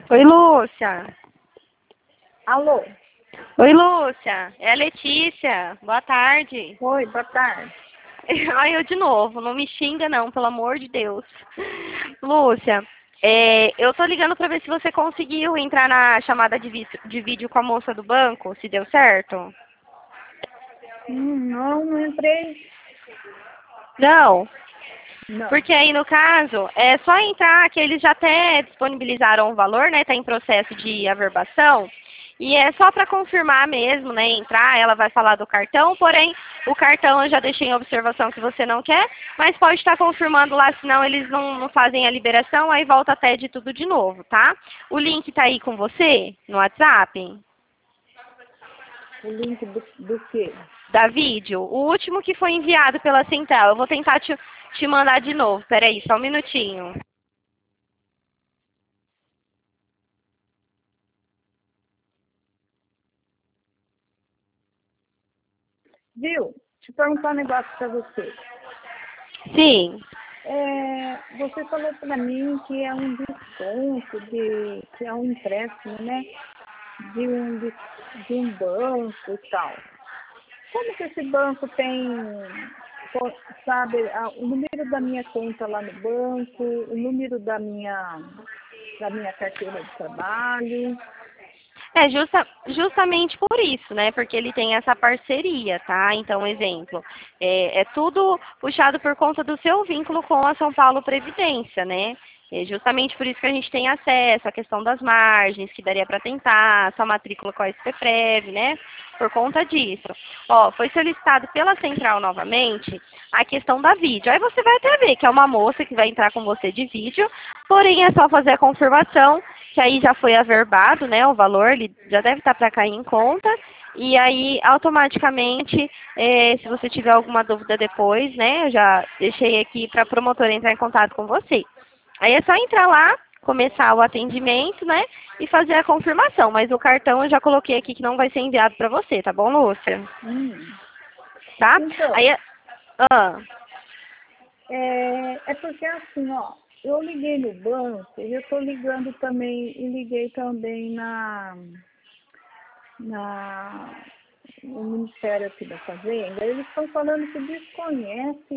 Oi, Lúcia. Alô? Oi, Lúcia. É a Letícia. Boa tarde. Oi, boa tarde. Ai, eu de novo. Não me xinga, não, pelo amor de Deus. Lúcia, eu tô ligando pra ver se você conseguiu entrar na chamada de vídeo com a moça do banco, se deu certo. Não entrei. Não, Não. porque aí no caso, é só entrar que eles já até disponibilizaram o valor, né? Tá em processo de averbação. E é só para confirmar mesmo, né? Entrar, ela vai falar do cartão, porém, o cartão eu já deixei em observação que você não quer, mas pode estar confirmando lá, senão eles não fazem a liberação, aí volta até de tudo de novo, tá? O link tá aí com você, no WhatsApp, O link do quê? da vídeo. O último que foi enviado pela central. Eu vou tentar te mandar de novo. Peraí, só um minutinho. Viu? Deixa eu perguntar um negócio pra você. Sim. Você falou pra mim que é um desconto, que é um empréstimo, né? De um banco e tal. Como que esse banco tem, sabe, o número da minha conta lá no banco, o número da minha carteira de trabalho? É justamente por isso, né? Porque ele tem essa parceria, tá? Então, exemplo, é tudo puxado por conta do seu vínculo com a São Paulo Previdência, né? É justamente por isso que a gente tem acesso à questão das margens, que daria para tentar, sua matrícula com a SPPrev, né? Por conta disso. Ó, foi solicitado pela central novamente a questão da vídeo. Aí você vai até ver que é uma moça que vai entrar com você de vídeo, porém é só fazer a confirmação que aí já foi averbado, né, o valor, ele já deve estar para cair em conta, e aí automaticamente, se você tiver alguma dúvida depois, né, eu já deixei aqui para a promotora entrar em contato com você. Aí é só entrar lá, começar o atendimento, né, e fazer a confirmação, mas o cartão eu já coloquei aqui que não vai ser enviado para você, tá bom, Lúcia? Hum. Tá? Então, Aí, ah, é porque assim, ó, eu liguei no banco e eu estou ligando também, e liguei também no Ministério aqui da Fazenda. Eles estão falando que desconhece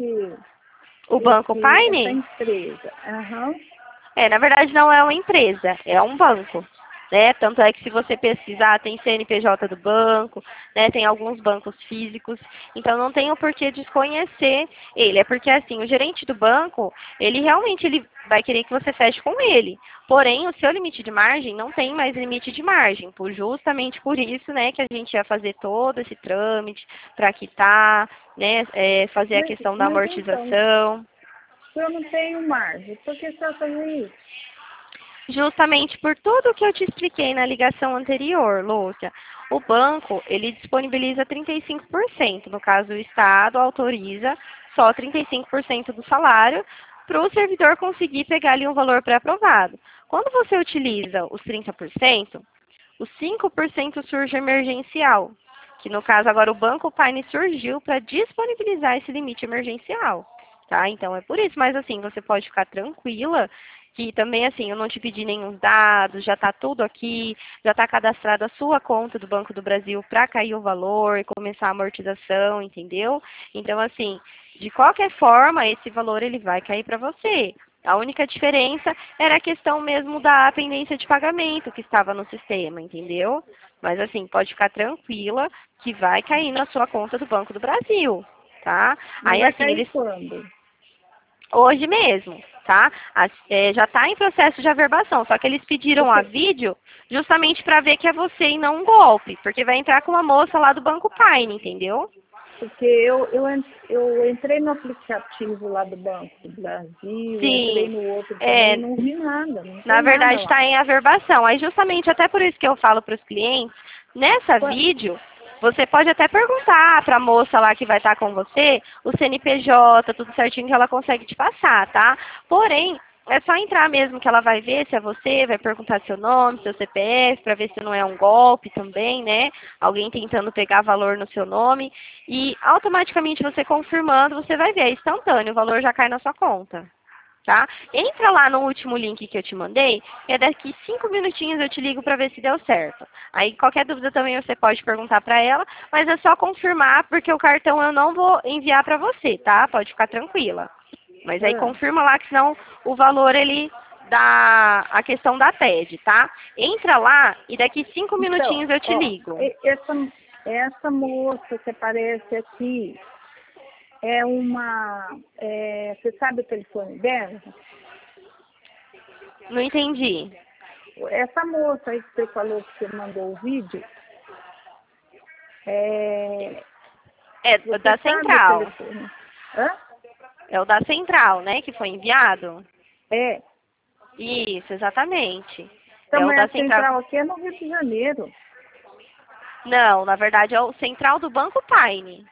o Banco essa Paine? empresa. Aham. Na verdade não é uma empresa, é um banco. Né? Tanto é que se você pesquisar, tem CNPJ do banco, né? Tem alguns bancos físicos, então não tem o porquê desconhecer ele. É porque assim, o gerente do banco, ele vai querer que você feche com ele. Porém, o seu limite de margem não tem mais limite de margem, justamente por isso, né, que a gente ia fazer todo esse trâmite para quitar, né, fazer a questão da Mas então, amortização. se eu não tenho margem, por que você vai fazer isso? Justamente por tudo que eu te expliquei na ligação anterior, Lúcia. O banco, ele disponibiliza 35%. No caso, o Estado autoriza só 35% do salário para o servidor conseguir pegar ali um valor pré-aprovado. Quando você utiliza os 30%, os 5% surge emergencial, que no caso agora o Banco Paine surgiu para disponibilizar esse limite emergencial, tá? Então é por isso, mas assim, você pode ficar tranquila que também assim, eu não te pedi nenhum dados, já está tudo aqui, já está cadastrada a sua conta do Banco do Brasil para cair o valor e começar a amortização, entendeu? Então assim, de qualquer forma, esse valor ele vai cair para você. A única diferença era a questão mesmo da pendência de pagamento que estava no sistema, entendeu? Mas assim, pode ficar tranquila que vai cair na sua conta do Banco do Brasil, tá? Mas Aí vai assim, cair eles quando? hoje mesmo, tá? Já está em processo de averbação, só que eles pediram a Porque, vídeo justamente para ver que é você e não um golpe, porque vai entrar com uma moça lá do Banco Paine, entendeu? porque eu entrei no aplicativo lá do Banco do Brasil, entrei Sim, no outro também, é, não vi nada, não na tem nada verdade está lá. em averbação. Aí justamente até por isso que eu falo para os clientes, nessa vídeo, você pode até perguntar para a moça lá que vai estar com você, o CNPJ, tudo certinho que ela consegue te passar, tá? Porém, é só entrar mesmo que ela vai ver se é você, vai perguntar seu nome, seu CPF, para ver se não é um golpe também, né? Alguém tentando pegar valor no seu nome. E automaticamente você confirmando, você vai ver, é instantâneo, o valor já cai na sua conta. tá? Entra lá no último link que eu te mandei, e daqui 5 minutinhos eu te ligo para ver se deu certo. Aí qualquer dúvida também você pode perguntar para ela, mas é só confirmar, porque o cartão eu não vou enviar para você, tá? Pode ficar tranquila. Mas aí Ah, confirma lá que senão o valor ele dá a questão da TED, tá? Entra lá e daqui 5 então, minutinhos eu te ó, ligo. essa moça que aparece aqui é você sabe o telefone dela? Não entendi. Essa moça aí que você falou que você mandou o vídeo, é, É você da sabe o central. telefone? Hã? É o da central, né, que foi enviado? É. Isso, exatamente. Então, É o mas da a central. central aqui é no Rio de Janeiro. Não, na verdade é o central do Banco Paine.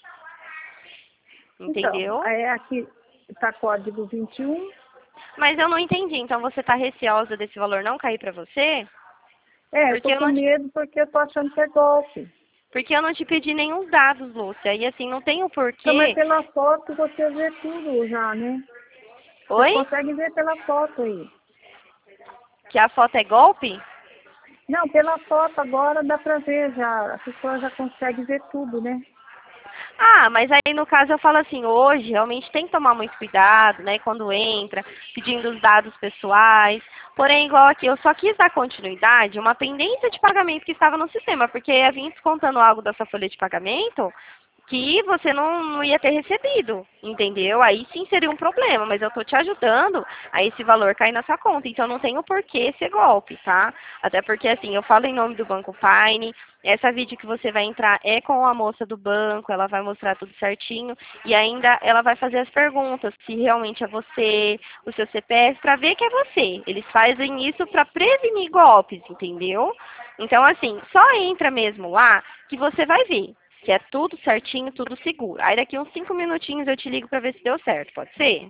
Então, Entendeu? aqui está código 21. Mas eu não entendi. Então você está receosa desse valor não cair para você? É, eu Porque tô eu com não te, medo porque eu tô achando que é golpe. porque eu não te pedi nenhum dados, Lúcia. E assim, não tem o Então, mas porquê. pela foto você vê tudo já, né? Você Oi? consegue ver pela foto aí. Que a foto é golpe? Não, pela foto agora dá pra ver já. A pessoa já consegue ver tudo, né? Ah, mas aí no caso eu falo assim, hoje realmente tem que tomar muito cuidado, né, quando entra, pedindo os dados pessoais. Porém, igual aqui, eu só quis dar continuidade, uma pendência de pagamento que estava no sistema, porque ia vir descontando algo da sua folha de pagamento que você não ia ter recebido, entendeu? Aí sim seria um problema, mas eu estou te ajudando a esse valor cair na sua conta, então não tem o porquê ser golpe, tá? Até porque assim, eu falo em nome do Banco Paine, essa vídeo que você vai entrar é com a moça do banco, ela vai mostrar tudo certinho e ainda ela vai fazer as perguntas, se realmente é você, o seu CPF, para ver que é você. Eles fazem isso para prevenir golpes, entendeu? Então assim, só entra mesmo lá que você vai ver que é tudo certinho, tudo seguro. Aí daqui uns 5 minutinhos eu te ligo para ver se deu certo, pode ser?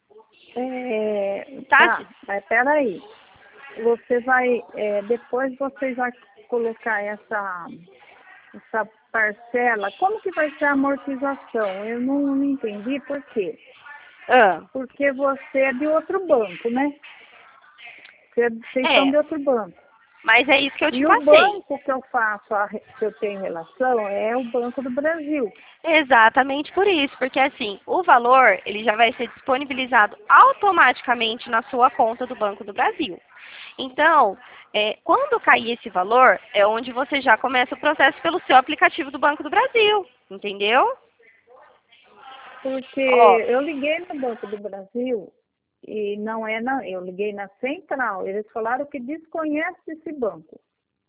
Tá? Tá, mas peraí. Você vai, depois você vai colocar essa parcela. Como que vai ser a amortização? Eu não entendi por quê. Ah, Porque você é de outro banco, né? Vocês são é, de outro banco. mas é isso que eu te E o passei. banco que eu faço, que eu tenho relação, é o Banco do Brasil. Exatamente por isso, porque assim, o valor, ele já vai ser disponibilizado automaticamente na sua conta do Banco do Brasil. Então, quando cair esse valor, é onde você já começa o processo pelo seu aplicativo do Banco do Brasil, entendeu? Porque Ó, eu liguei no Banco do Brasil e não é eu liguei na central. Eles falaram que desconhece esse banco.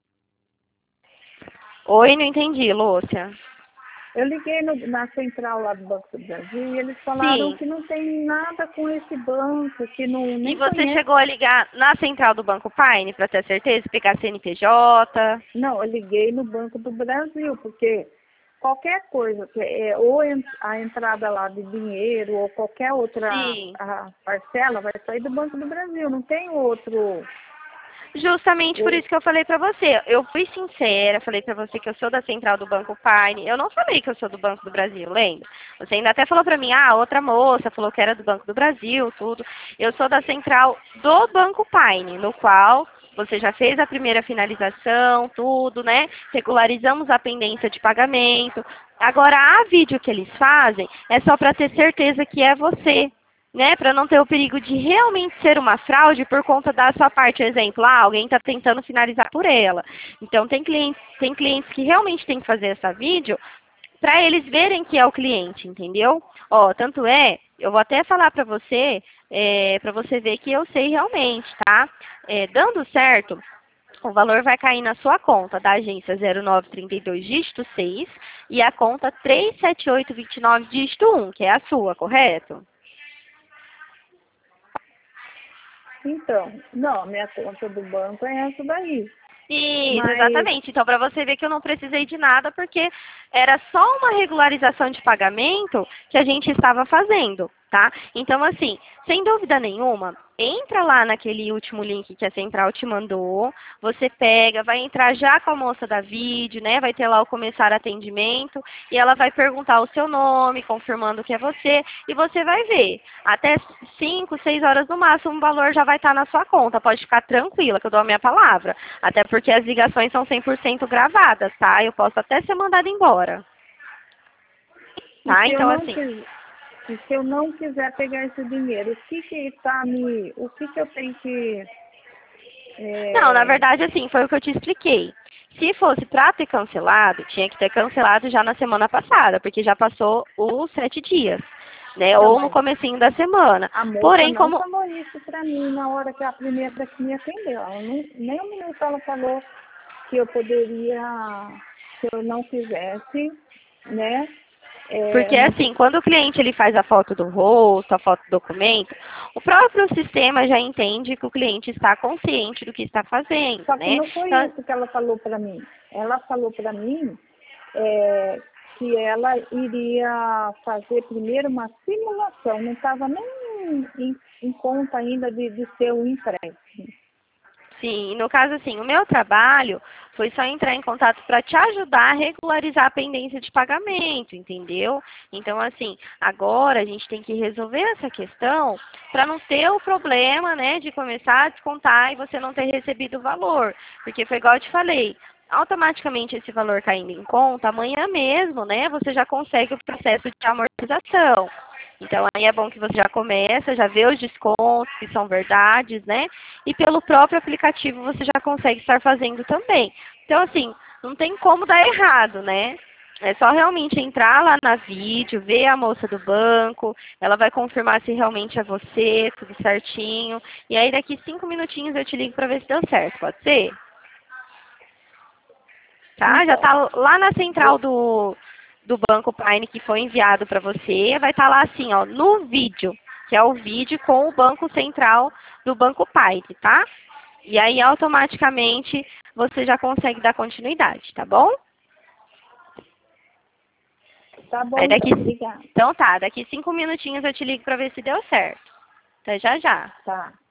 oi, não entendi, Lúcia. Eu liguei na central lá do Banco do Brasil e eles falaram Sim. que não tem nada com esse banco, que não, E nem você conhece. chegou a ligar na central do Banco Paine para ter certeza, pegar CNPJ? Não, eu liguei no Banco do Brasil, porque qualquer coisa, ou a entrada lá de dinheiro, ou qualquer outra Sim. a parcela, vai sair do Banco do Brasil, não tem outro. Justamente por o- isso que eu falei pra você. Eu fui sincera, falei pra você que eu sou da central do Banco Paine. Eu não falei que eu sou do Banco do Brasil, lembra? Você ainda até falou pra mim, outra moça falou que era do Banco do Brasil, tudo. Eu sou da central do Banco Paine, no qual você já fez a primeira finalização, tudo, né? Regularizamos a pendência de pagamento. Agora, a vídeo que eles fazem é só para ter certeza que é você, né, para não ter o perigo de realmente ser uma fraude por conta da sua parte. Exemplo, alguém está tentando finalizar por ela. Então, tem clientes que realmente têm que fazer essa vídeo para eles verem que é o cliente, entendeu? Ó, tanto é, eu vou até falar para você, para você ver que eu sei realmente, tá? Dando certo, o valor vai cair na sua conta da agência 0932 dígito 6 e a conta 37829 dígito 1, que é a sua, correto? Então, não, minha conta do banco é essa daí. Isso, Mas, exatamente. Então, para você ver que eu não precisei de nada, porque era só uma regularização de pagamento que a gente estava fazendo, tá? Então, assim, sem dúvida nenhuma, entra lá naquele último link que a central te mandou, você pega, vai entrar já com a moça da vídeo, né? Vai ter lá o começar atendimento e ela vai perguntar o seu nome, confirmando que é você, e você vai ver. Até 5, 6 horas no máximo o valor já vai estar na sua conta. Pode ficar tranquila que eu dou a minha palavra. Até porque as ligações são 100% gravadas, tá? Eu posso até ser mandada embora. Tá? Então, assim... E se eu não quiser pegar esse dinheiro, o que eu tenho que... Não, na verdade, assim, foi o que eu te expliquei. Se fosse para ter cancelado, tinha que ter cancelado já na semana passada, porque já passou os 7 dias, né? Não, Ou no comecinho da semana. a moça Porém, não como... falou isso para mim na hora que a primeira que me atendeu. Ela não, nem um minuto ela falou que eu poderia, se eu não quisesse, né? Porque assim, quando o cliente ele faz a foto do rosto, a foto do documento, o próprio sistema já entende que o cliente está consciente do que está fazendo, Só que né? não foi Então, isso que ela falou para mim. Ela falou para mim que ela iria fazer primeiro uma simulação, não estava nem em conta ainda de ser um empréstimo. sim, no caso assim, o meu trabalho foi só entrar em contato para te ajudar a regularizar a pendência de pagamento, entendeu? Então, assim, agora a gente tem que resolver essa questão para não ter o problema, né, de começar a descontar e você não ter recebido o valor. Porque foi igual eu te falei, automaticamente esse valor caindo em conta, amanhã mesmo, né, você já consegue o processo de amortização. Então, aí é bom que você já começa, já vê os descontos, que são verdades, né? E pelo próprio aplicativo você já consegue estar fazendo também. Então, assim, não tem como dar errado, né? É só realmente entrar lá na vídeo, ver a moça do banco, ela vai confirmar se realmente é você, tudo certinho. E aí daqui 5 minutinhos eu te ligo para ver se deu certo, pode ser? Tá? Já tá lá na central do Banco Prime que foi enviado para você, vai estar lá assim, ó, no vídeo, que é o vídeo com o Banco Central do Banco Prime, tá? E aí automaticamente você já consegue dar continuidade, tá bom? Tá bom, Aí daqui, então, obrigada. então tá, daqui 5 minutinhos eu te ligo para ver se deu certo. Até já já. Tá.